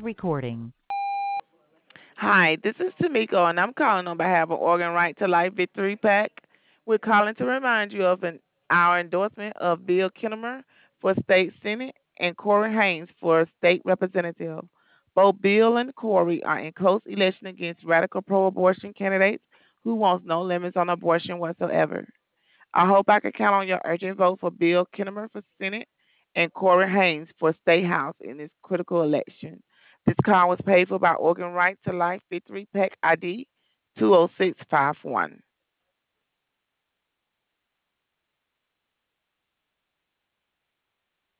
recording. Hi, this is Tamiko, and I'm calling on behalf of Organ Right to Life Victory PAC. We're calling to remind you of our endorsement of Bill Kinnemer for State Senate and Corey Haynes for State Representative. Both Bill and Corey are in close election against radical pro-abortion candidates who wants no limits on abortion whatsoever. I hope I can count on your urgent vote for Bill Kinnemer for Senate and Corey Haynes for State House in this critical election. This call was paid for by Organ Right to Life Victory PAC ID 20651.